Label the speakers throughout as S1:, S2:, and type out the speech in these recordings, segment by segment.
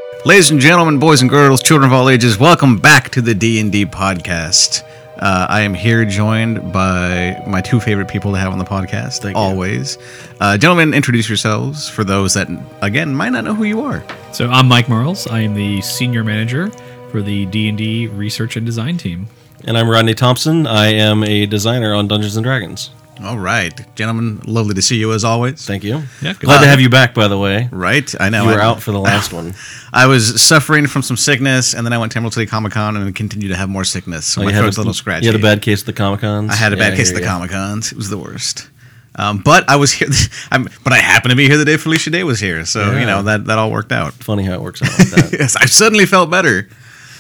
S1: Ladies and gentlemen, boys and girls, children of all ages, welcome back to the D&D podcast. I am here joined by my two favorite people to have on the podcast,
S2: Thank
S1: always. Gentlemen, introduce yourselves for those that, again, might not know who you are.
S3: So I'm Mike Merles. I am the senior manager for the D&D research and design team.
S2: And I'm Rodney Thompson. I am a designer on Dungeons & Dragons.
S1: All right. Gentlemen, lovely to see you as always.
S2: Thank you.
S3: Yeah,
S2: Glad to have you back, by the way.
S1: Right? I know.
S2: You were out for the last one.
S1: I was suffering from some sickness, and then I went to Emerald City Comic Con and continued to have more sickness. So my throat's a little scratchy.
S2: You had a bad case of the Comic Cons?
S1: I had a bad case of the Comic Cons. It was the worst. But I was here. But I happened to be here the day Felicia Day was here, so you know that all worked out.
S2: Funny how it works out like that.
S1: Yes, I suddenly felt better.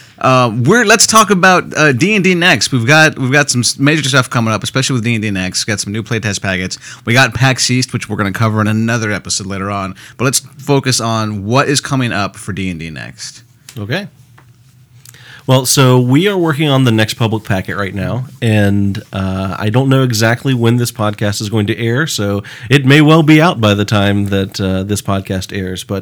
S1: Let's talk about D&D Next. We've got some major stuff coming up, especially with D&D Next. We've got some new playtest packets. We got PAX East, which we're going to cover in another episode later on. But let's focus on what is coming up for D&D Next.
S2: Okay. Well, so we are working on the next public packet right now, and I don't know exactly when this podcast is going to air, so it may well be out by the time that this podcast airs, but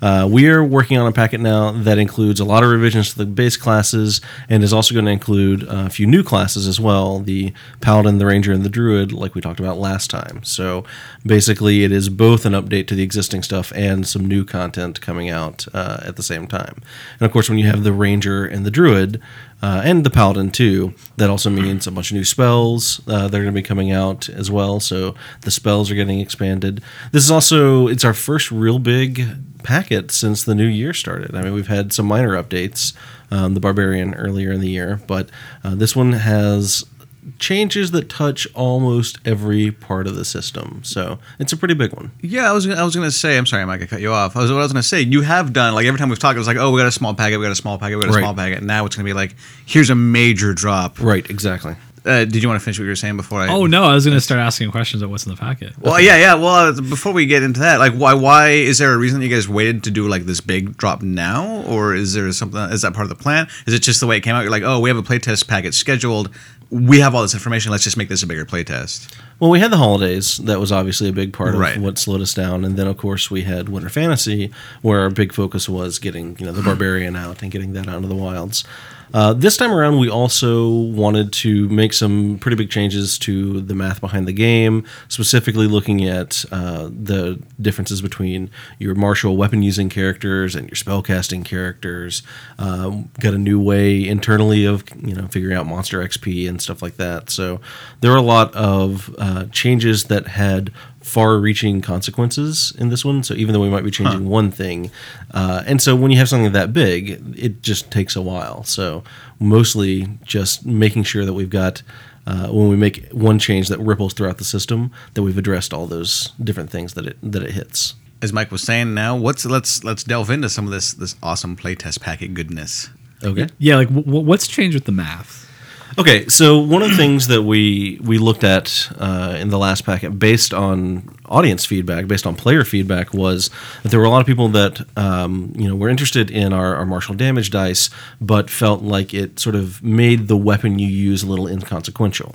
S2: we are working on a packet now that includes a lot of revisions to the base classes, and is also going to include a few new classes as well, the Paladin, the Ranger, and the Druid, like we talked about last time. So basically it is both an update to the existing stuff and some new content coming out at the same time. And of course, when you have the Ranger and the Druid, and the Paladin too, that also means a bunch of new spells that are going to be coming out as well. So the spells are getting expanded. This is also, it's our first real big packet since the new year started. I mean, we've had some minor updates, the Barbarian earlier in the year, but this one has changes that touch almost every part of the system, so it's a pretty big one.
S1: Yeah, I was gonna say. I'm sorry, Mike, I cut you off. What I was gonna say. You have done, like, every time we've talked, it was like, oh, we got a small packet, we got a small packet, we got a small packet. Now it's gonna be like, here's a major drop.
S2: Right, exactly.
S1: Did you want to finish what you were saying before I?
S3: Oh no, I was going to start asking questions about what's in the packet.
S1: Well, yeah. Well, before we get into that, like, why is there a reason that you guys waited to do like this big drop now, or is there something? Is that part of the plan? Is it just the way it came out? You're like, oh, we have a playtest packet scheduled. We have all this information. Let's just make this a bigger playtest.
S2: Well, we had the holidays. That was obviously a big part of
S1: Right.
S2: what slowed us down. And then, of course, we had Winter Fantasy, where our big focus was getting the Barbarian out and getting that out into the wilds. This time around, we also wanted to make some pretty big changes to the math behind the game, specifically looking at the differences between your martial weapon-using characters and your spellcasting characters. Got a new way internally of figuring out monster XP and stuff like that. So there were a lot of changes that had far-reaching consequences in this one. So even though we might be changing one thing, and so when you have something that big, it just takes a while. So mostly just making sure that we've got, when we make one change that ripples throughout the system, that we've addressed all those different things that it hits.
S1: As Mike was saying, now let's delve into some of this awesome playtest packet goodness.
S2: Okay.
S3: Yeah, like what's changed with the math?
S2: Okay, so one of the things that we looked at in the last packet, based on audience feedback, based on player feedback, was that there were a lot of people that were interested in our martial damage dice, but felt like it sort of made the weapon you use a little inconsequential.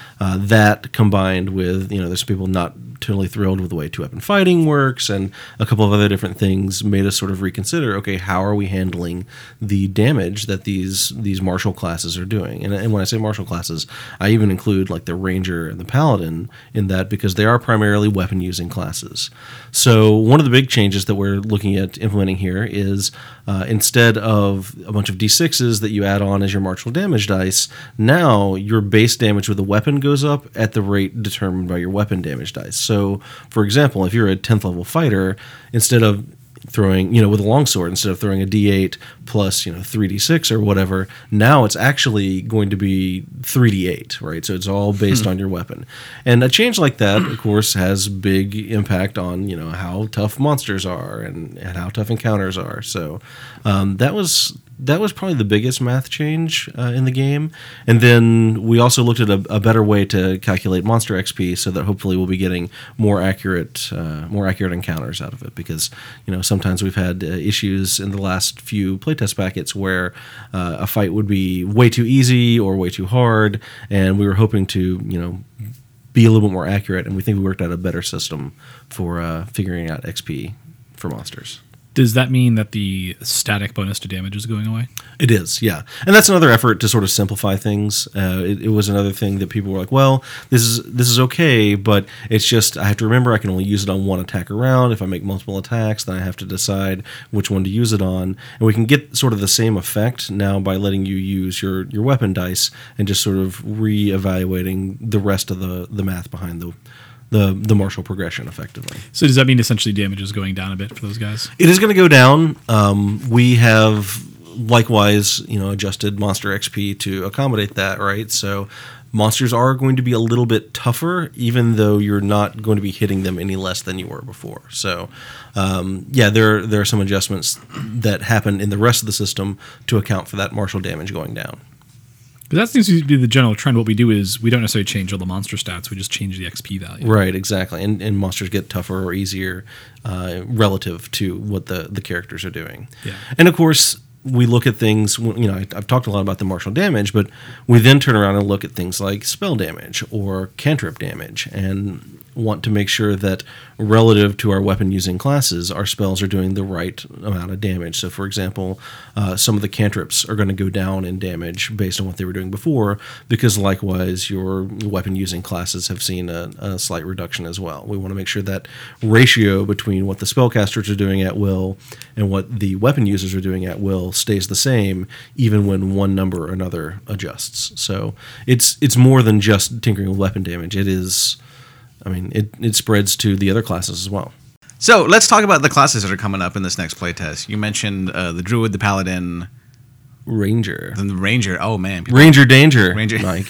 S2: That combined with, there's some people not totally thrilled with the way two-weapon fighting works, and a couple of other different things made us sort of reconsider, okay, how are we handling the damage that these martial classes are doing? And when I say martial classes, I even include like the Ranger and the Paladin in that, because they are primarily weapon-using classes. So one of the big changes that we're looking at implementing here is instead of a bunch of D6s that you add on as your martial damage dice, now your base damage with a weapon goes up at the rate determined by your weapon damage dice. So, for example, if you're a 10th level fighter, instead of throwing, with a longsword, instead of throwing a D8 plus, 3D6 or whatever, now it's actually going to be 3D8, right? So it's all based on your weapon. And a change like that, of course, has big impact on, how tough monsters are and how tough encounters are. So that was probably the biggest math change in the game. And then we also looked at a better way to calculate monster XP, so that hopefully we'll be getting more accurate encounters out of it. Because sometimes we've had issues in the last few playtest packets where a fight would be way too easy or way too hard, and we were hoping to be a little bit more accurate. And we think we worked out a better system for figuring out XP for monsters.
S3: Does that mean that the static bonus to damage is going away?
S2: It is, yeah. And that's another effort to sort of simplify things. It was another thing that people were like, well, this is okay, but it's just I have to remember I can only use it on one attack a round. If I make multiple attacks, then I have to decide which one to use it on. And we can get sort of the same effect now by letting you use your weapon dice and just sort of re-evaluating the rest of the math behind the martial progression effectively.
S3: So does that mean essentially damage is going down a bit for those guys?
S2: It is going to go down. We have likewise, adjusted monster XP to accommodate that, right? So monsters are going to be a little bit tougher, even though you're not going to be hitting them any less than you were before. So, there are some adjustments that happen in the rest of the system to account for that martial damage going down.
S3: Because that seems to be the general trend. What we do is we don't necessarily change all the monster stats. We just change the XP value.
S2: Right, exactly. And monsters get tougher or easier relative to what the characters are doing.
S3: Yeah.
S2: And of course, we look at things, I've talked a lot about the martial damage, but we then turn around and look at things like spell damage or cantrip damage and want to make sure that relative to our weapon using classes, our spells are doing the right amount of damage. So for example, some of the cantrips are going to go down in damage based on what they were doing before, because likewise your weapon using classes have seen a slight reduction as well. We want to make sure that ratio between what the spellcasters are doing at will and what the weapon users are doing at will stays the same, even when one number or another adjusts. So it's more than just tinkering with weapon damage. It is, it spreads to the other classes as well.
S1: So let's talk about the classes that are coming up in this next playtest. You mentioned the Druid, the Paladin,
S2: Ranger.
S1: Then the Ranger. Oh man,
S2: Ranger danger,
S1: Ranger.
S2: Mike.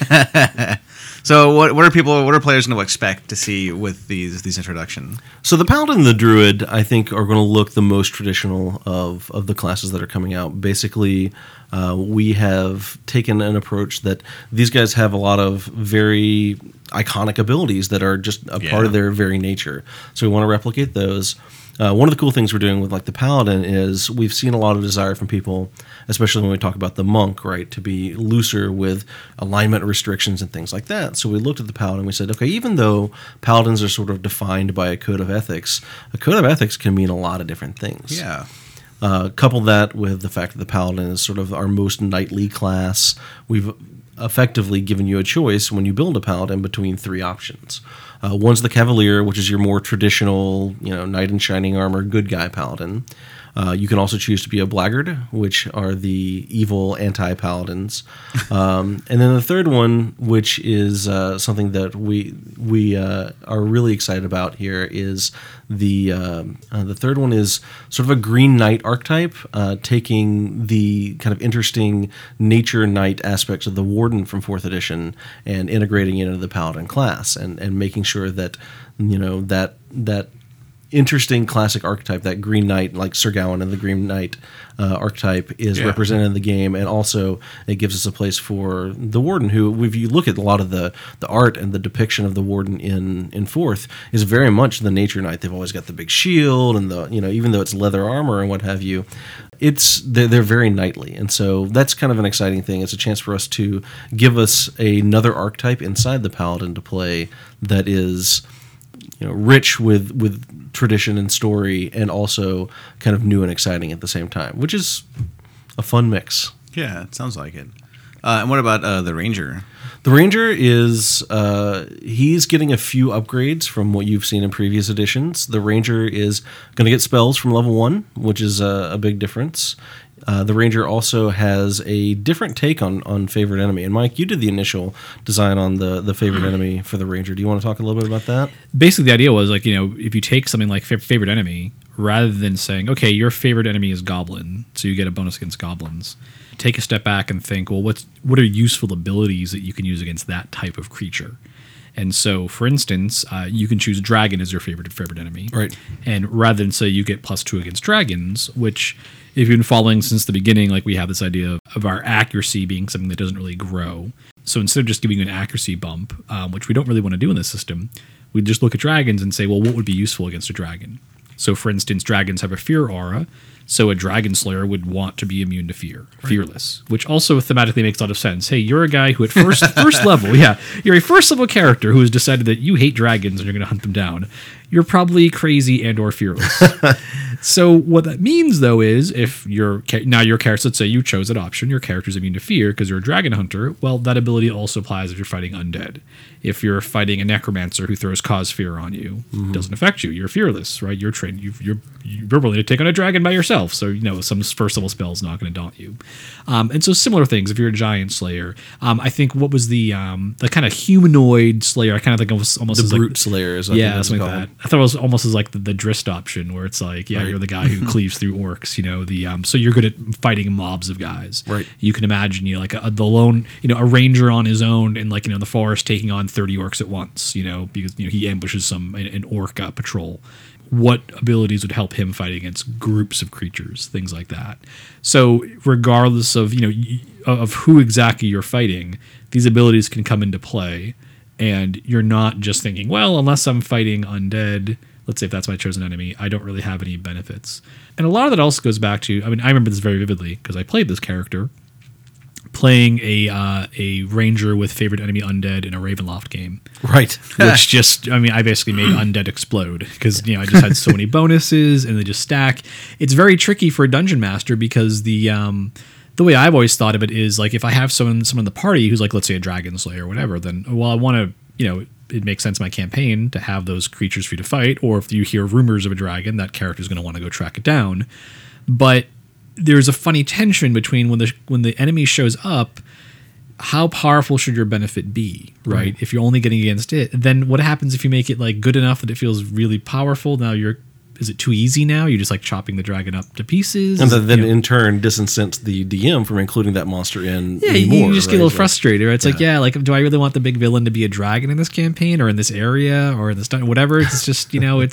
S1: So what are players going to expect to see with these introduction?
S2: So the Paladin and the Druid, I think, are going to look the most traditional of the classes that are coming out. Basically, we have taken an approach that these guys have a lot of very iconic abilities that are just a part of their very nature. So we want to replicate those. One of the cool things we're doing with the Paladin is we've seen a lot of desire from people, especially when we talk about the monk, right, to be looser with alignment restrictions and things like that. So we looked at the Paladin and we said, okay, even though Paladins are sort of defined by a code of ethics, a code of ethics can mean a lot of different things.
S1: Yeah.
S2: Couple that with the fact that the Paladin is sort of our most knightly class. We've effectively given you a choice when you build a Paladin between three options. One's the Cavalier, which is your more traditional, knight in shining armor, good guy Paladin. You can also choose to be a Blackguard, which are the evil anti-paladins. And then the third one, which is something that we are really excited about here, is the third one is sort of a Green Knight archetype, taking the kind of interesting nature knight aspects of the Warden from 4th edition and integrating it into the Paladin class and making sure that, that interesting classic archetype, that Green Knight, like Sir Gawain and the Green Knight archetype, is represented in the game, and also it gives us a place for the Warden, who, if you look at a lot of the art and the depiction of the Warden in 4th, is very much the nature knight. They've always got the big shield and the, even though it's leather armor and what have you, they're very knightly, and so that's kind of an exciting thing. It's a chance for us to give us another archetype inside the Paladin to play that is, rich with tradition and story, and also kind of new and exciting at the same time, which is a fun mix.
S1: Yeah, it sounds like it. And what about the Ranger?
S2: The Ranger is he's getting a few upgrades from what you've seen in previous editions. The Ranger is going to get spells from level 1, which is a big difference. The Ranger also has a different take on favorite enemy. And Mike, you did the initial design on the favorite enemy for the Ranger. Do you want to talk a little bit about that?
S3: Basically, the idea was if you take something like favorite enemy, rather than saying, okay, your favorite enemy is Goblin, so you get a bonus against goblins, take a step back and think, well, what are useful abilities that you can use against that type of creature? And so, for instance, you can choose Dragon as your favorite enemy.
S2: Right.
S3: And rather than say you get +2 against dragons, which, if you've been following since the beginning, we have this idea of our accuracy being something that doesn't really grow. So instead of just giving you an accuracy bump, which we don't really want to do in this system, we just look at dragons and say, well, what would be useful against a dragon? So, for instance, dragons have a fear aura, so a dragon slayer would want to be immune to fear, fearless, which also thematically makes a lot of sense. Hey, you're a guy who at first level, you're a first level character who has decided that you hate dragons and you're going to hunt them down. You're probably crazy and or fearless. So what that means, though, is if your character, let's say you chose that option, your character's immune to fear because you're a dragon hunter. Well, that ability also applies if you're fighting undead. If you're fighting a necromancer who throws cause fear on you, it doesn't affect you. You're fearless, right? You're trained. You're willing to take on a dragon by yourself. So some first level spell is not going to daunt you. And so similar things. If you're a giant slayer, I think what was the kind of humanoid slayer? I kind of think it was almost
S2: The
S3: as
S2: brute
S3: like,
S2: slayers.
S3: yeah, something like that. I thought it was almost as like the Drist option, where it's like, yeah, you're the guy who cleaves through orcs. So you're good at fighting mobs of guys.
S2: Right.
S3: You can imagine, like the lone, a ranger on his own in the forest taking on 30 orcs at once. Because he ambushes an orc patrol. What abilities would help him fight against groups of creatures, things like that. So regardless of of who exactly you're fighting, these abilities can come into play, and you're not just thinking, well, unless I'm fighting undead, let's say if that's my chosen enemy, I don't really have any benefits. And a lot of that also goes back to, I remember this very vividly because I played this character playing a ranger with favorite enemy undead in a Ravenloft game.
S2: Right.
S3: Which just, I basically made undead explode because, I just had so many bonuses and they just stack. It's very tricky for a dungeon master because the way I've always thought of it is like if I have someone in the party who's like, let's say a dragon slayer or whatever, then, well, I want to, it makes sense in my campaign to have those creatures for you to fight. Or if you hear rumors of a dragon, that character's going to want to go track it down. But there's a funny tension between when the enemy shows up, how powerful should your benefit be, right? If you're only getting against it, then what happens if you make it like good enough that it feels really powerful? Now is it too easy now? You're just like chopping the dragon up to pieces.
S2: And then in turn disincents the DM from including that monster in
S3: anymore. You just get a little frustrated, right? It's do I really want the big villain to be a dragon in this campaign or in this area or in this whatever? It's just,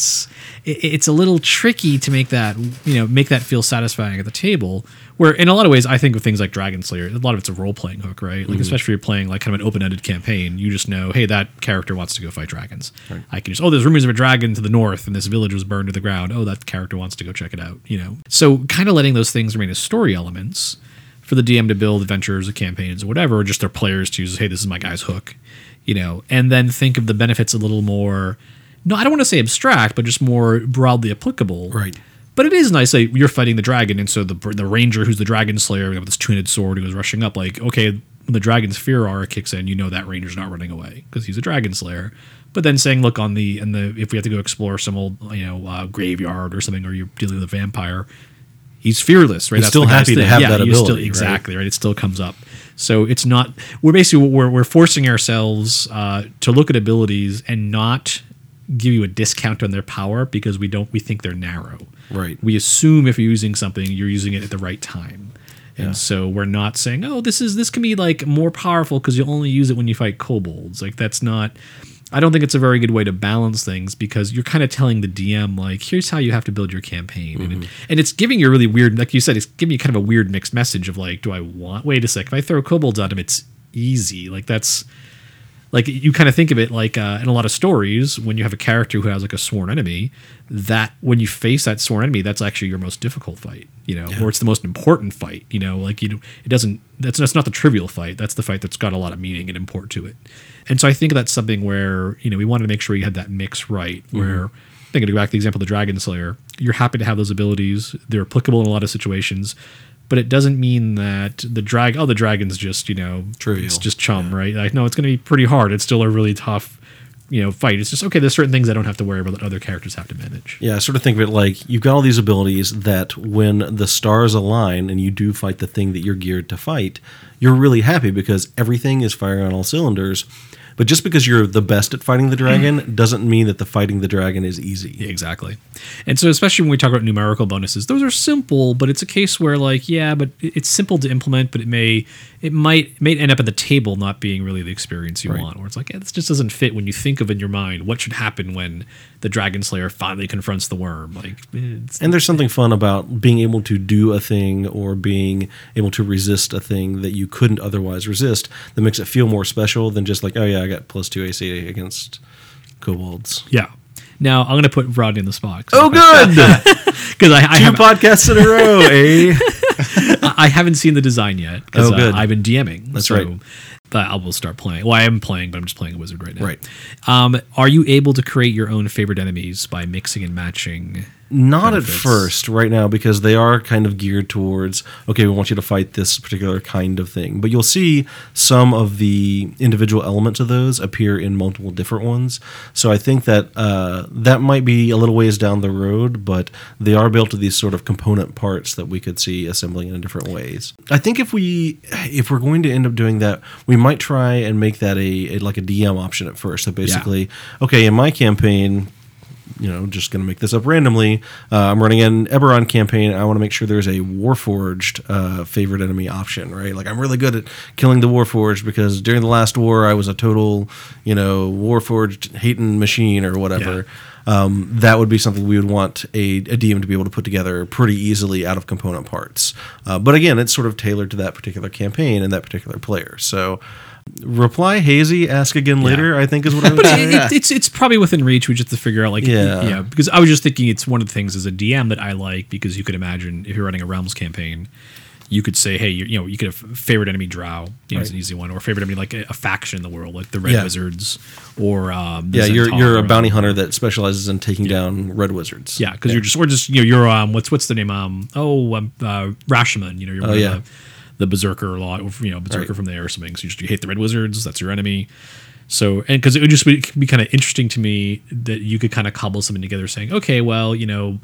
S3: it's a little tricky to make that feel satisfying at the table. Where in a lot of ways, I think of things like Dragon Slayer, a lot of it's a role-playing hook, right? Like especially if you're playing like kind of an open-ended campaign, you just know, hey, that character wants to go fight dragons. Right. I can just, there's rumors of a dragon to the north and this village was burned to the ground. Oh, that character wants to go check it out, So kind of letting those things remain as story elements for the DM to build adventures or campaigns or whatever, or just their players to use, hey, this is my guy's hook, and then think of the benefits a little more, no, I don't want to say abstract, but just more broadly applicable.
S2: Right.
S3: But it is nice, like you're fighting the dragon, and so the ranger who's the dragon slayer with this two-handed sword who is rushing up, like, okay, when the dragon's fear aura kicks in, that ranger's not running away because he's a dragon slayer. But then saying, look, if we have to go explore some old graveyard or something, or you're dealing with a vampire, he's fearless, right?
S2: He's still happy to have that ability,
S3: exactly, right? It still comes up. So it's not. We're forcing ourselves to look at abilities and not give you a discount on their power because we think they're narrow.
S2: Right.
S3: We assume if you're using something, you're using it at the right time. And so we're not saying, oh, this can be like more powerful because you'll only use it when you fight kobolds. Like that's not. I don't think it's a very good way to balance things because you're kind of telling the DM like, here's how you have to build your campaign, and it's giving you a really weird, like you said, it's giving you kind of a weird mixed message of like, do I want? Wait a sec, if I throw kobolds at him, it's easy. Like that's. Like you kind of think of it like in a lot of stories when you have a character who has like a sworn enemy, that when you face that sworn enemy, that's actually your most difficult fight, or it's the most important fight, that's not the trivial fight. That's the fight that's got a lot of meaning and import to it. And so I think that's something where, we wanted to make sure you had that mix right, where I think to go back to the example of the Dragon Slayer, you're happy to have those abilities. They're applicable in a lot of situations. But it doesn't mean that the dragon's just, trivial. It's just chum, right? Like, no, it's going to be pretty hard. It's still a really tough, fight. It's just, okay, there's certain things I don't have to worry about that other characters have to manage.
S2: Yeah, I sort of think of it like you've got all these abilities that when the stars align and you do fight the thing that you're geared to fight, you're really happy because everything is firing on all cylinders. But just because you're the best at fighting the dragon doesn't mean that the fighting the dragon is easy.
S3: Yeah, exactly. And so especially when we talk about numerical bonuses, those are simple, but it's a case where like, yeah, but it's simple to implement, but it might end up at the table not being really the experience you want, where it's like, this just doesn't fit when you think of in your mind what should happen when the Dragon Slayer finally confronts the worm.
S2: And there's something fun about being able to do a thing or being able to resist a thing that you couldn't otherwise resist that makes it feel more special than just like, oh yeah, I got +2 AC against kobolds.
S3: Yeah. Now, I'm going to put Rodney in the spot.
S2: Oh, good!
S3: Because I
S2: have 2 podcasts in a row, eh?
S3: I haven't seen the design yet.
S2: Oh, good.
S3: I've been DMing.
S2: That's right.
S3: But I will start playing. Well, I am playing, but I'm just playing a wizard right now.
S2: Right.
S3: Are you able to create your own favorite enemies by mixing and matching
S2: Not at
S3: benefits?
S2: first, right now, because they are kind of geared towards, okay, we want you to fight this particular kind of thing. But you'll see some of the individual elements of those appear in multiple different ones. So I think that that might be a little ways down the road, but they are built to these sort of component parts that we could see assembling in different ways. I think if we're going to end up doing that, we might try and make that a DM option at first. So basically, okay, in my campaign, just going to make this up randomly. I'm running an Eberron campaign. I want to make sure there's a Warforged favorite enemy option, right? Like, I'm really good at killing the Warforged because during the last war, I was a total, Warforged hating machine or whatever. That would be something we would want a DM to be able to put together pretty easily out of component parts. But again, it's sort of tailored to that particular campaign and that particular player. So reply hazy, ask again later, I think is what I would
S3: But
S2: say.
S3: it's probably within reach. We just have to figure out, because I was just thinking it's one of the things as a DM that I like, because you could imagine if you're running a Realms campaign, you could say, hey, you could have favorite enemy Drow, is an easy one, or favorite enemy like a faction in the world, like the Red Wizards, or the
S2: you're a bounty hunter that specializes in taking down Red Wizards.
S3: Yeah, because you're what's the name? Rashomon. You're the Berserker Berserker from there or something. So you hate the Red Wizards. That's your enemy. So, and because it would just be kind of interesting to me that you could kind of cobble something together saying, okay, well,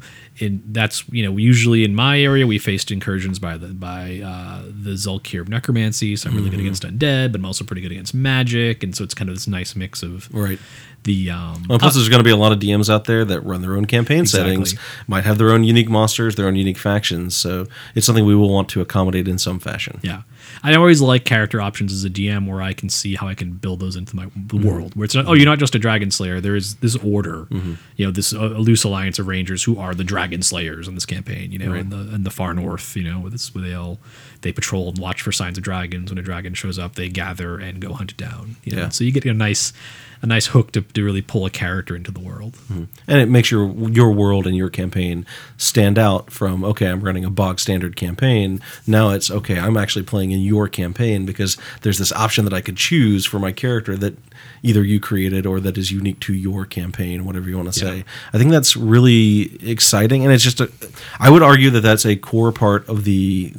S3: usually in my area we faced incursions by the Zulkir of Necromancy, so I'm really good against undead, but I'm also pretty good against magic, and so it's kind of this nice mix of the
S2: plus there's going to be a lot of DMs out there that run their own campaign settings, might have their own unique monsters, their own unique factions, so it's something we will want to accommodate in some fashion.
S3: Yeah, I always like character options as a DM where I can see how I can build those into my world, where it's not, you're not just a dragon slayer, there is this order, this loose alliance of rangers who are the dragon slayers in this campaign, in the far north, where they patrol and watch for signs of dragons. When a dragon shows up, they gather and go hunt it down. So you get a nice hook to really pull a character into the world.
S2: And it makes your world and your campaign stand out from, okay, I'm running a bog standard campaign. Now it's, okay, I'm actually playing in your campaign because there's this option that I could choose for my character that either you created or that is unique to your campaign, whatever you want to say. I think that's really exciting, and it's just I would argue that that's a core part of the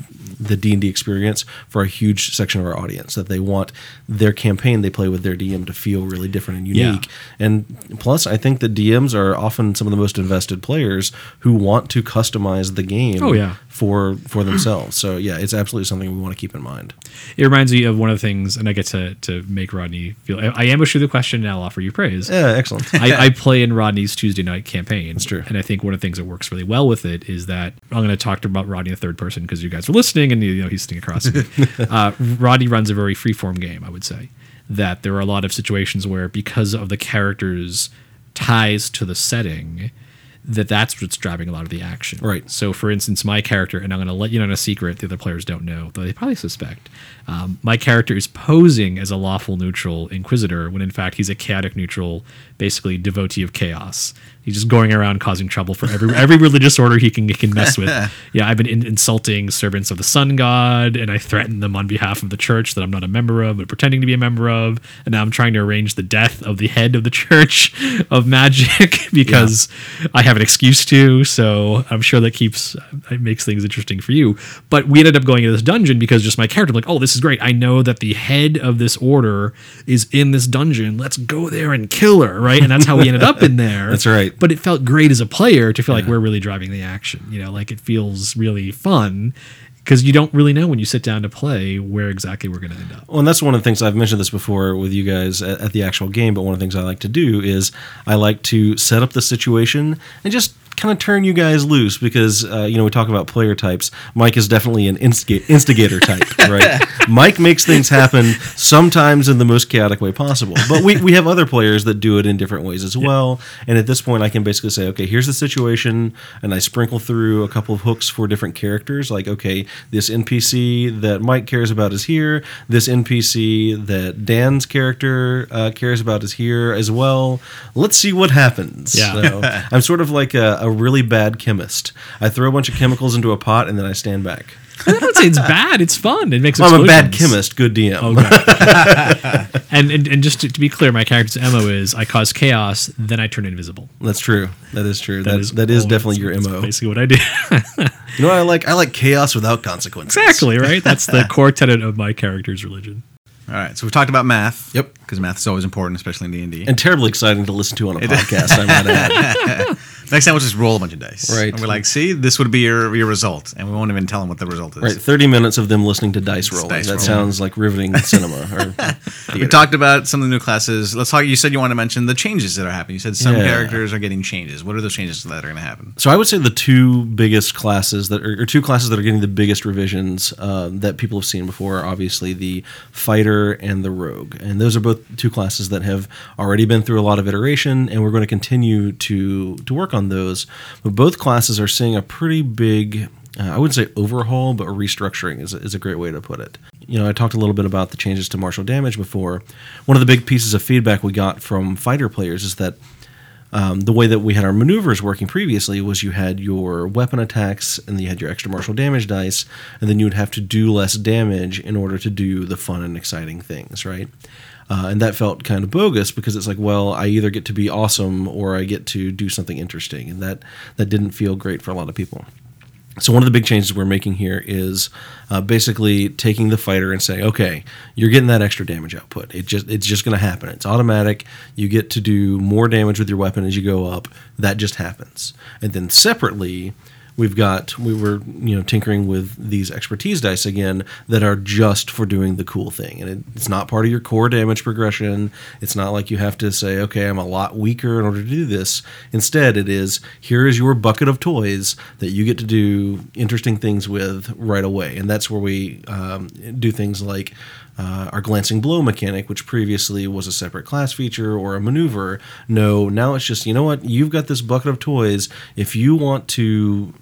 S2: D&D experience for a huge section of our audience, that they want their campaign they play with their DM to feel really different and unique. And plus, I think that DMs are often some of the most invested players who want to customize the game for themselves. So it's absolutely something we want to keep in mind.
S3: It reminds me of one of the things, and I get to make Rodney feel, I ambush you the question and I'll offer you praise.
S2: Yeah, excellent.
S3: I play in Rodney's Tuesday night campaign.
S2: That's true.
S3: And I think one of the things that works really well with it is that I'm going to talk about Rodney in the third person because you guys are listening and he's sitting across me. Rodney runs a very freeform game, I would say. That there are a lot of situations where, because of the character's ties to the setting, that's what's driving a lot of the action.
S2: Right.
S3: So, for instance, my character, and I'm going to let you know in a secret the other players don't know, though they probably suspect, my character is posing as a lawful neutral inquisitor when in fact he's a chaotic neutral, basically devotee of chaos. He's just going around causing trouble for every religious order he can mess with. I've been insulting servants of the sun god, and I threaten them on behalf of the church that I'm not a member of, but pretending to be a member of. And now I'm trying to arrange the death of the head of the church of magic because I have an excuse to. So I'm sure that makes things interesting for you. But we ended up going into this dungeon because just my character, I'm like, oh, this is great. I know that the head of this order is in this dungeon. Let's go there and kill her, right? And that's how we ended up in there.
S2: That's right.
S3: But it felt great as a player to feel like we're really driving the action. Like it feels really fun because you don't really know when you sit down to play where exactly we're going to end up.
S2: Well, and that's one of the things, I've mentioned this before with you guys at the actual game, but one of the things I like to do is I like to set up the situation and just kind of turn you guys loose because, we talk about player types. Mike is definitely an instigator type, right? Mike makes things happen sometimes in the most chaotic way possible. But we have other players that do it in different ways as well. And at this point, I can basically say, okay, here's the situation. And I sprinkle through a couple of hooks for different characters. Like, okay, this NPC that Mike cares about is here. This NPC that Dan's character cares about is here as well. Let's see what happens.
S3: Yeah.
S2: So I'm sort of like a a really bad chemist. I throw a bunch of chemicals into a pot and then I stand back.
S3: I don't say it's bad. It's fun. It makes.
S2: Well, I'm a bad
S3: explosions.
S2: chemist. Good DM.
S3: Okay. and just to be clear, my character's MO is I cause chaos, then I turn invisible.
S2: That's true. That is true. That is
S3: always-
S2: definitely your
S3: that's
S2: MO.
S3: basically what I do.
S2: You know what I like? I like chaos without consequences.
S3: Exactly, right? That's the core tenet of my character's religion.
S1: All right, so we've talked about math.
S2: Yep.
S1: Because math is always important, especially in D&D.
S2: And terribly exciting to listen to on a podcast, I might add.
S1: Next time we'll just roll a bunch of dice.
S2: Right.
S1: And we're like, see, this would be your result. And we won't even tell them what the result is.
S2: Right, 30 minutes of them listening to dice rolling.
S1: dice
S2: That
S1: rolling.
S2: sounds like riveting cinema. Or
S1: We talked about some of the new classes. Let's talk. You said you want to mention the changes that are happening. You said some
S2: Yeah.
S1: characters are getting changes. What are those changes that are going to happen?
S2: So I would say the two biggest classes or two classes that are getting the biggest revisions that people have seen before are obviously the fighter and the rogue, and those are both two classes that have already been through a lot of iteration, and we're going to continue to work on those. But both classes are seeing a pretty big, I wouldn't say overhaul, but restructuring is a great way to put it. You know, I talked a little bit about the changes to martial damage before. One of the big pieces of feedback we got from fighter players is that the way that we had our maneuvers working previously was you had your weapon attacks and you had your extra martial damage dice, and then you would have to do less damage in order to do the fun and exciting things, right? And that felt kind of bogus because it's like, well, I either get to be awesome or I get to do something interesting, and that didn't feel great for a lot of people. So one of the big changes we're making here is basically taking the fighter and saying, okay, you're getting that extra damage output. It's just going to happen. It's automatic. You get to do more damage with your weapon as you go up. That just happens. And then separately, we were tinkering with these expertise dice again that are just for doing the cool thing, and it's not part of your core damage progression. It's not like you have to say, okay, I'm a lot weaker in order to do this. Instead, it is, here is your bucket of toys that you get to do interesting things with right away, and that's where we do things like our glancing blow mechanic, which previously was a separate class feature or a maneuver. No, now it's just, you know what? You've got this bucket of toys. If you want to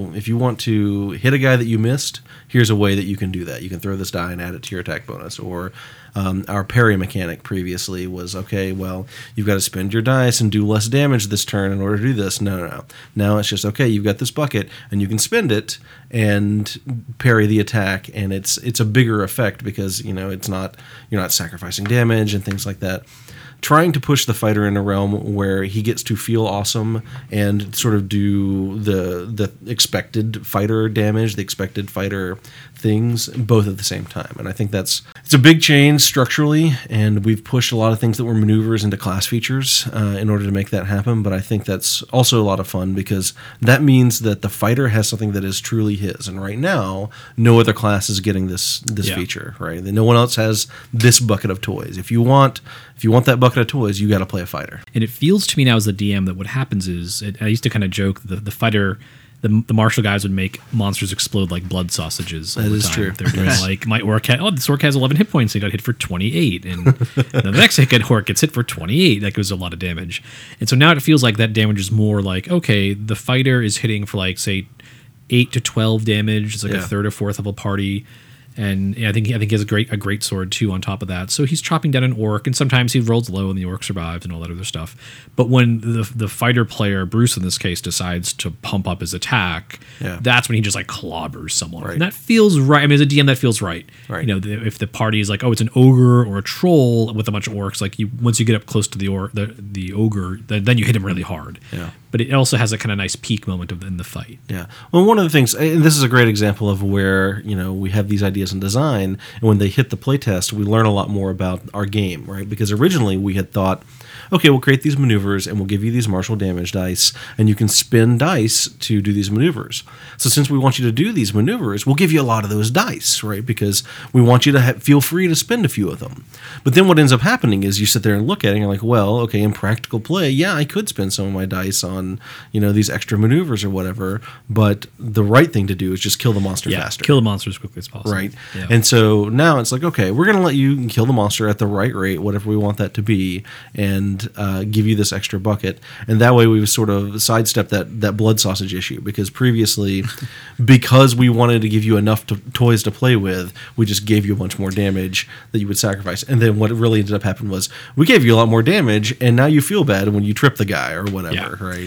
S2: hit a guy that you missed, here's a way that you can do that. You can throw this die and add it to your attack bonus. Or our parry mechanic previously was, okay, well, you've got to spend your dice and do less damage this turn in order to do this. No. Now it's just, okay, you've got this bucket and you can spend it and parry the attack, and it's a bigger effect because you're not sacrificing damage and things like that. Trying to push the fighter in a realm where he gets to feel awesome and sort of do the expected fighter damage, the expected fighter things, both at the same time. And I think it's a big change structurally, and we've pushed a lot of things that were maneuvers into class features in order to make that happen. But I think that's also a lot of fun because that means that the fighter has something that is truly his. And right now, no other class is getting this feature, right? No one else has this bucket of toys. If you want that bucket of toys, you got to play a fighter.
S3: And it feels to me now as the DM that what happens is, I used to kind of joke the fighter, the martial guys would make monsters explode like blood sausages.
S2: That is true.
S3: They're doing like, my orc this orc has 11 hit points. He got hit for 28, and the next orc gets hit for 28. That goes a lot of damage. And so now it feels like that damage is more like, okay, the fighter is hitting for like say 8 to 12 damage. It's like a third or fourth of a party. And I think he has a great sword too on top of that. So he's chopping down an orc, and sometimes he rolls low and the orc survives and all that other stuff. But when the fighter player, Bruce in this case, decides to pump up his attack, that's when he just like clobbers someone.
S2: Right.
S3: And that feels right. I mean, as a DM, that feels right.
S2: Right.
S3: If the party is like, oh, it's an ogre or a troll with a bunch of orcs, like once you get up close to the ogre, then you hit him really hard.
S2: Yeah.
S3: But it also has a kind of nice peak moment in the fight.
S2: Yeah. Well, one of the things, and this is a great example of where, we have these ideas in design, and when they hit the playtest, we learn a lot more about our game, right? Because originally we had thought, okay, we'll create these maneuvers and we'll give you these martial damage dice, and you can spin dice to do these maneuvers. So since we want you to do these maneuvers, we'll give you a lot of those dice, right? Because we want you to feel free to spend a few of them. But then what ends up happening is you sit there and look at it and you're like, well, okay, in practical play, yeah, I could spend some of my dice on, these extra maneuvers or whatever, but the right thing to do is just kill the monster faster.
S3: Kill the monster as quickly as possible.
S2: Right.
S3: Yeah.
S2: And so now it's like, okay, we're going to let you kill the monster at the right rate, whatever we want that to be, and give you this extra bucket. And that way we've sort of sidestepped that blood sausage issue, because previously, because we wanted to give you enough toys to play with, we just gave you a bunch more damage that you would sacrifice. And then what really ended up happening was we gave you a lot more damage, and now you feel bad when you trip the guy or whatever, right?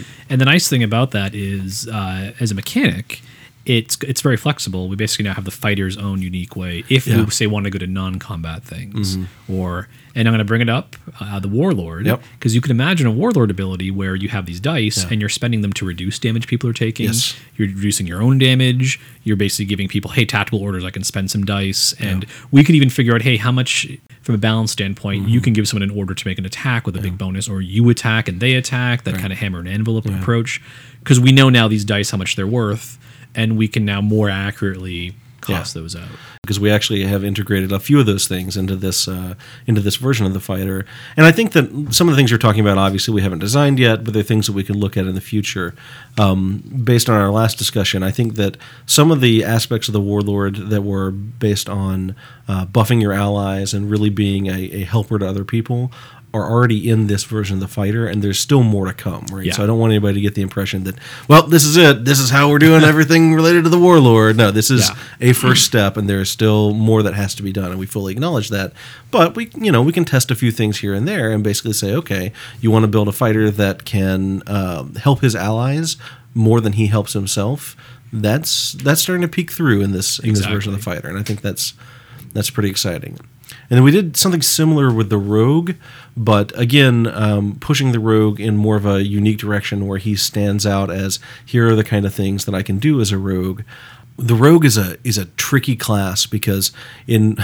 S3: And the nice thing about that is, as a mechanic, it's very flexible. We basically now have the fighter's own unique way. If we say want to go to non-combat things, and I'm going to bring it up, the Warlord, because you can imagine a Warlord ability where you have these dice and you're spending them to reduce damage people are taking.
S2: Yes.
S3: You're reducing your own damage. You're basically giving people, hey, tactical orders, I can spend some dice, and we could even figure out, hey, how much from a balance standpoint you can give someone an order to make an attack with a big bonus, or you attack and they attack. That kind of hammer and anvil approach, because we know now these dice how much they're worth. And we can now more accurately cost those out.
S2: Because we actually have integrated a few of those things into this version of the fighter. And I think that some of the things you're talking about, obviously, we haven't designed yet, but they're things that we can look at in the future. Based on our last discussion, I think that some of the aspects of the Warlord that were based on buffing your allies and really being a helper to other people are already in this version of the fighter, and there's still more to come, right?
S3: Yeah.
S2: So I don't want anybody to get the impression that, well, this is it. This is how we're doing everything related to the Warlord. No, this is a first step, and there's still more that has to be done, and we fully acknowledge that. But we can test a few things here and there and basically say, okay, you want to build a fighter that can help his allies more than he helps himself. That's starting to peek through in this version of the fighter, and I think that's pretty exciting. And then we did something similar with the Rogue, but again, pushing the Rogue in more of a unique direction where he stands out as, here are the kind of things that I can do as a Rogue. The Rogue is a tricky class because in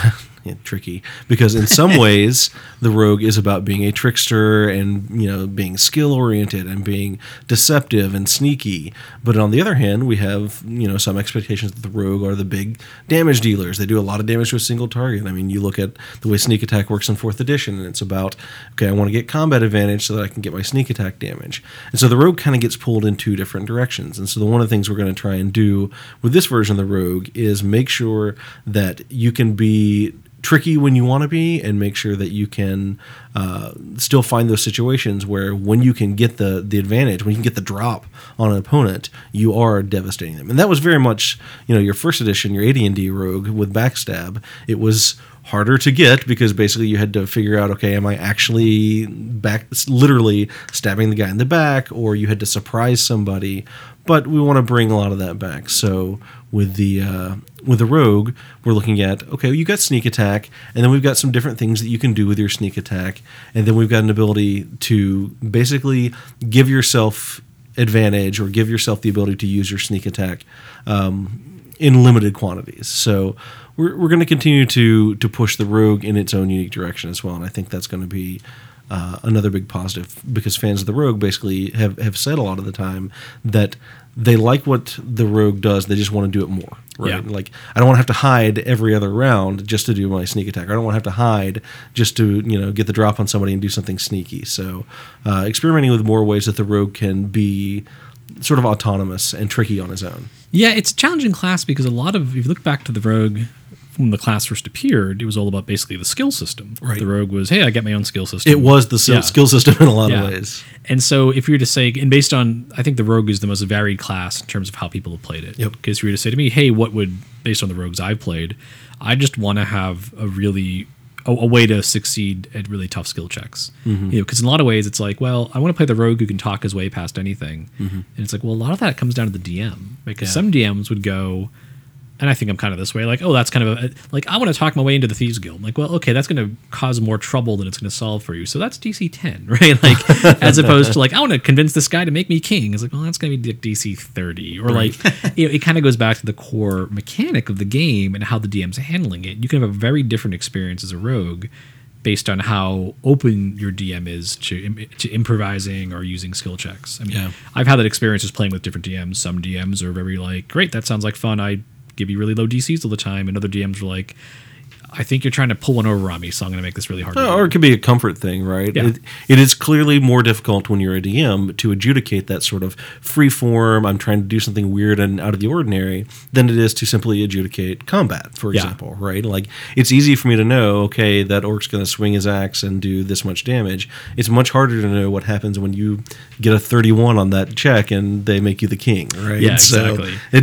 S2: some ways the Rogue is about being a trickster and being skill oriented and being deceptive and sneaky. But on the other hand, we have some expectations that the Rogue are the big damage dealers. They do a lot of damage to a single target. I mean, you look at the way sneak attack works in 4th edition, and it's about, okay, I want to get combat advantage so that I can get my sneak attack damage. And so the Rogue kind of gets pulled in two different directions. And so one of the things we're going to try and do with this version of the Rogue is make sure that you can be tricky when you want to be, and make sure that you can still find those situations where when you can get the advantage, when you can get the drop on an opponent, you are devastating them. And that was very much, your first edition, your AD&D Rogue with Backstab. It was harder to get because basically you had to figure out, okay, am I actually literally stabbing the guy in the back, or you had to surprise somebody. But we want to bring a lot of that back. So with the Rogue, we're looking at, okay, you got sneak attack, and then we've got some different things that you can do with your sneak attack, and then we've got an ability to basically give yourself advantage or give yourself the ability to use your sneak attack in limited quantities. So we're going to continue to push the Rogue in its own unique direction as well, and I think that's going to be another big positive, because fans of the Rogue basically have said a lot of the time that they like what the Rogue does, they just want to do it more, right? Like, I don't want to have to hide every other round just to do my sneak attack. I don't want to have to hide just to get the drop on somebody and do something sneaky. So experimenting with more ways that the Rogue can be sort of autonomous and tricky on his own.
S3: Yeah, it's a challenging class because if you look back to the Rogue when the class first appeared, it was all about basically the skill system.
S2: Right.
S3: The Rogue was, hey, I get my own skill system.
S2: It was the skill system in a lot of ways.
S3: And so if you were to say, and based on, I think the Rogue is the most varied class in terms of how people have played it.
S2: Yep.
S3: Because if you were to say to me, hey, what would, based on the Rogues I've played, I just want to have a way to succeed at really tough skill checks. Mm-hmm. Because in a lot of ways, it's like, well, I want to play the Rogue who can talk his way past anything. Mm-hmm. And it's like, well, a lot of that comes down to the DM. Because some DMs would go, and I think I'm kind of this way, like, oh, that's kind of I want to talk my way into the Thieves Guild. I'm like, well, okay, that's going to cause more trouble than it's going to solve for you. So that's DC 10, right? Like, as opposed to I want to convince this guy to make me king. It's like, well, that's going to be DC 30. Or it kind of goes back to the core mechanic of the game and how the DM's handling it. You can have a very different experience as a rogue based on how open your DM is to improvising or using skill checks. I mean, I've had that experience just playing with different DMs. Some DMs are very great, that sounds like fun. I give you really low DCs all the time, and other DMs were like, I think you're trying to pull one over on me, so I'm going to make this really hard.
S2: Or it could be a comfort thing, right?
S3: Yeah.
S2: It is clearly more difficult when you're a DM to adjudicate that sort of free form, I'm trying to do something weird and out of the ordinary, than it is to simply adjudicate combat, for example, right? Like, it's easy for me to know, okay, that orc's going to swing his axe and do this much damage. It's much harder to know what happens when you get a 31 on that check and they make you the king, right?
S3: Yeah, exactly.
S2: So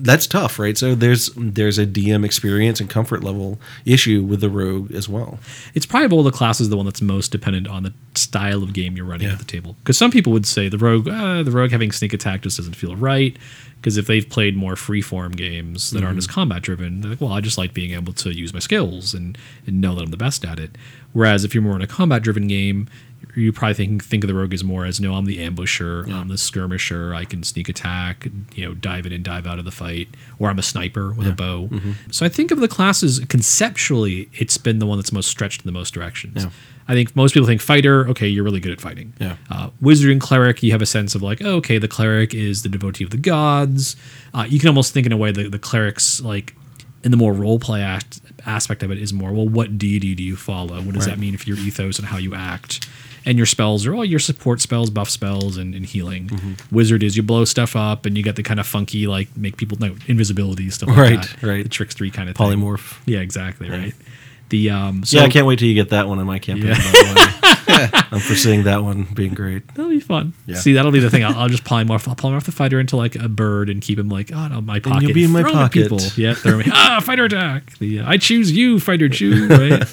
S2: that's tough, right? So there's a DM experience and comfort level issue with the rogue as well.
S3: It's probably of all the classes the one that's most dependent on the style of game you're running at the table. Because some people would say the rogue having sneak attack just doesn't feel right. Because if they've played more freeform games that aren't as combat driven, they're like, well, I just like being able to use my skills and know that I'm the best at it. Whereas if you're more in a combat driven game, you probably think of the rogue as more as, no, I'm the ambusher, I'm the skirmisher, I can sneak attack, dive in and dive out of the fight, or I'm a sniper with a bow. So I think of the classes conceptually, it's been the one that's most stretched in the most directions. I think most people think fighter, okay, you're really good at fighting. Wizard and cleric, you have a sense of like, oh, okay, the cleric is the devotee of the gods. You can almost think in a way that the cleric's like, in the more role play aspect of it is more, well, what deity do you follow? What does that mean for your ethos and how you act? And your spells are all your support spells, buff spells, and healing. Wizard is you blow stuff up, and you get the kind of funky, like, make people, invisibility, stuff like that.
S2: Right.
S3: The trickstery kind of thing.
S2: Polymorph.
S3: Yeah, exactly, right. The
S2: I can't wait till you get that one in my campaign, by the way. I'm foreseeing that one being great.
S3: That'll be fun.
S2: Yeah.
S3: See, that'll be the thing. I'll just polymorph. I'll polymorph the fighter into like a bird and keep him like, no, my pocket.
S2: And you'll be in my
S3: Throw him at
S2: pocket.
S3: people. Yeah, throw me. Fighter attack. I choose you, fighter Jew. Right.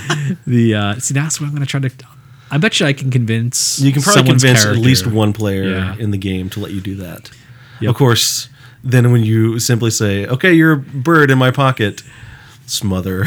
S3: See, that's what I'm going to try to. I bet you I can convince.
S2: You can probably
S3: someone's
S2: convince
S3: character.
S2: at least one player in the game to let you do that. Of course, then when you simply say, "Okay, you're a bird in my pocket," smother.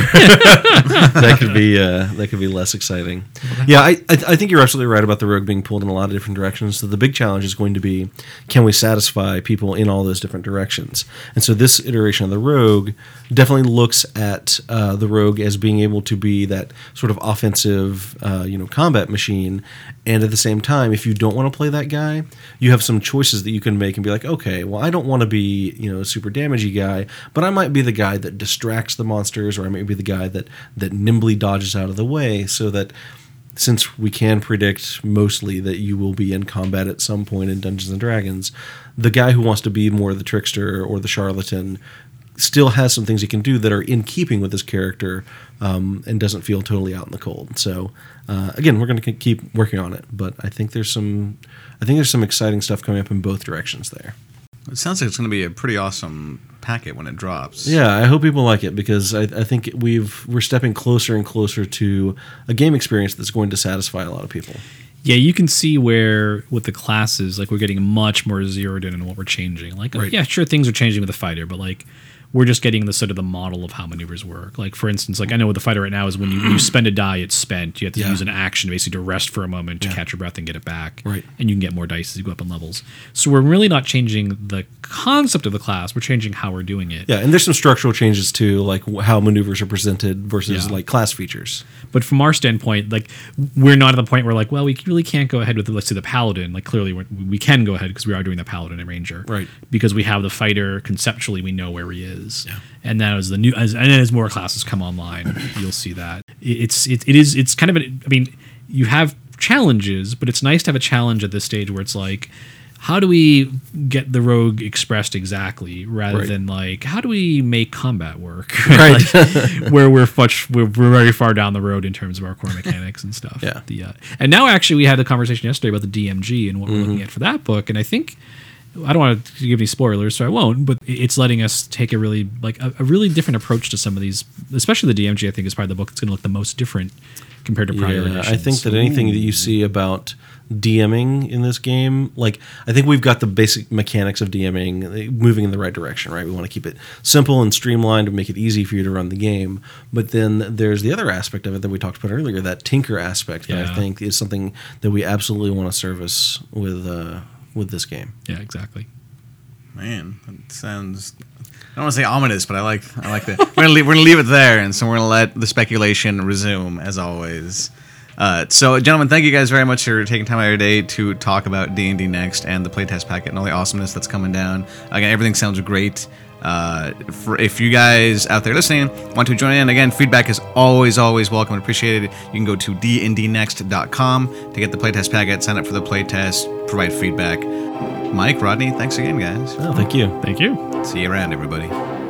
S2: that could be less exciting. Yeah, I think you're absolutely right about the rogue being pulled in a lot of different directions. So the big challenge is going to be, can we satisfy people in all those different directions? And so this iteration of the rogue definitely looks at the rogue as being able to be that sort of offensive, combat machine. And at the same time, if you don't want to play that guy, you have some choices that you can make and be like, okay, well, I don't want to be, a super damagey guy, but I might be the guy that distracts the monsters, or I might be the guy that nimbly dodges out of the way, so that since we can predict mostly that you will be in combat at some point in Dungeons and Dragons, the guy who wants to be more the trickster or the charlatan still has some things he can do that are in keeping with his character, and doesn't feel totally out in the cold. So again, we're going to keep working on it, but I think there's some exciting stuff coming up in both directions there.
S1: It sounds like it's going to be a pretty awesome packet when it drops.
S2: Yeah, I hope people like it, because I think we're stepping closer and closer to a game experience that's going to satisfy a lot of people.
S3: Yeah, you can see where with the classes, like, we're getting much more zeroed in on what we're changing. Like, yeah, sure, things are changing with the fighter, but like, we're just getting the sort of the model of how maneuvers work. Like, for instance, like, I know with the fighter right now is when you spend a die, it's spent. You have to use an action basically to rest for a moment to catch your breath and get it back.
S2: Right.
S3: And you can get more dice as you go up in levels. So we're really not changing the concept of the class. We're changing how we're doing it.
S2: Yeah, and there's some structural changes too, like how maneuvers are presented versus like class features.
S3: But from our standpoint, like, we're not at the point where like, well, we really can't go ahead with, let's say, the paladin. Like, clearly we can go ahead because we are doing the paladin and ranger.
S2: Right.
S3: Because we have the fighter, conceptually we know where he is. Yeah. And that as as more classes come online, you'll see that it's kind of you have challenges, but it's nice to have a challenge at this stage where it's like, how do we get the rogue expressed exactly, rather than like, how do we make combat work?
S2: Right.
S3: Like, where we're very far down the road in terms of our core mechanics and stuff.
S2: Yeah.
S3: And now actually we had the conversation yesterday about the DMG and what we're looking at for that book, and I think, I don't want to give any spoilers, so I won't, but it's letting us take a really different approach to some of these, especially the DMG. I think is probably the book that's going to look the most different compared to prior editions.
S2: I think that anything that you see about DMing in this game, like, I think we've got the basic mechanics of DMing moving in the right direction, right? We want to keep it simple and streamlined and make it easy for you to run the game. But then there's the other aspect of it that we talked about earlier, that tinker aspect that I think is something that we absolutely want to service with this game.
S3: Yeah, exactly.
S1: Man, that sounds, I don't want to say ominous, but I like that. We're gonna leave it there, and so we're gonna let the speculation resume as always. So, gentlemen, thank you guys very much for taking time out of your day to talk about D&D Next and the playtest packet and all the awesomeness that's coming down. Again, everything sounds great. If you guys out there listening want to join in, again, feedback is always welcome and appreciated. You can go to dndnext.com to get the playtest packet, sign up for the playtest, provide feedback. Mike, Rodney, thanks again, guys.
S2: Oh, thank you.
S3: Thank you.
S1: See you around, everybody.